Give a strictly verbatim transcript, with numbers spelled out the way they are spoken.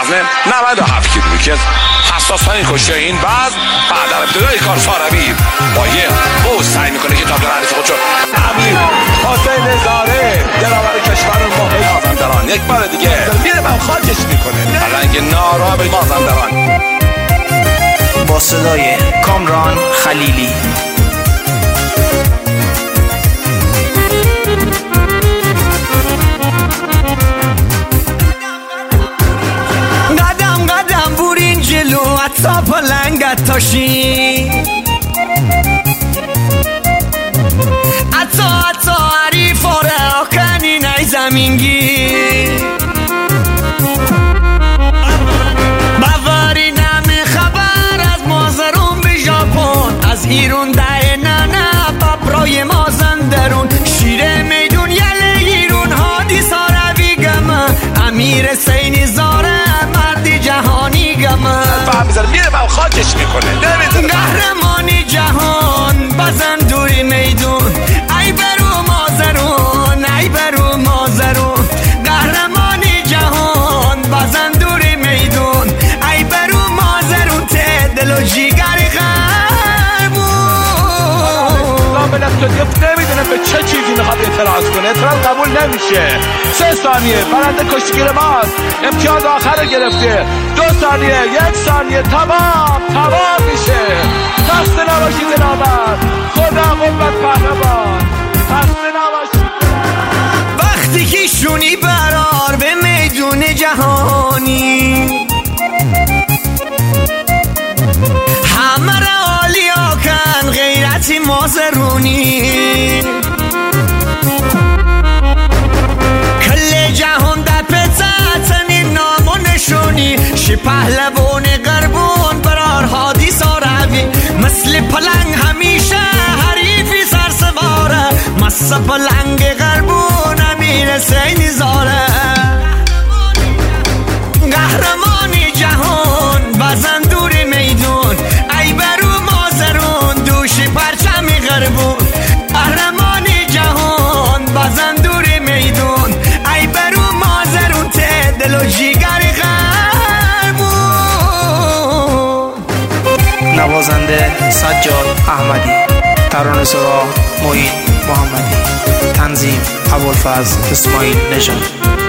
وزن نود و هفت کیلو که حساس ترین کشتی این وزن بعد در ابتدای کار ساروی با یه بوز سعی میکنه که قبل حریف خودشو امیر حسین نظاره دلاور کشور ماه مازندران یک بار دیگه میره با خاکش میکنه پلنگ ناراب مازندران با صدای کامران خلیلی. قدم قدم برین جلو حتی پلنگت تاشی حتی حتی عریف آره آکنی نی زمینگی بواری نمی خبر از مازرون به ژاپن از ایرون ده ننه ببرای مازندرون شیر میدون یله ایرون هادی ساروی گمه امیر سینی زاره مردی جهانی گمه فهم میزنه میره با خاکش میکنه قهرمانی جهان بزن دوری میدون ای برو مازرون ای برو مازرون قهرمانی جهان بزن دوری میدون ای برو مازرون ته دل و جیگری غربون به نفتادیف نمیدونه به چه چیزی میخواد اعتراض کنه اعتراض قبول نمیشه. سه ثانیه برنده کشتیگیر ماست امتیاز آخر گرفته. دو ثانیه یک ثانیه تمام تمام میشه. خسته نباشی دلاور خدا قوت پهلوان خسته نباشی. وقتی که شونی برار به میدون جهانی همه را عالیا کن غیرتی مازرونی کل جهان در پتتنی نام و نشونی شی پهلوان قربون برار هادی ساروی مثل پلنگ همیشه حریفی سرسواره مثل پلنگ قربون امیر سینی زاره قهرمانی جهان بزن دوری میدون ای برو مازرون دوشی پرچمی غربون قهرمانی جهان بزن دوری میدون ای برو مازرون ته دل و جیگری غربون. نوازنده سجاد احمدی، ترانه‌سرا معین محمدی، تنظیم ابوالفضل اسماعیل نژاد.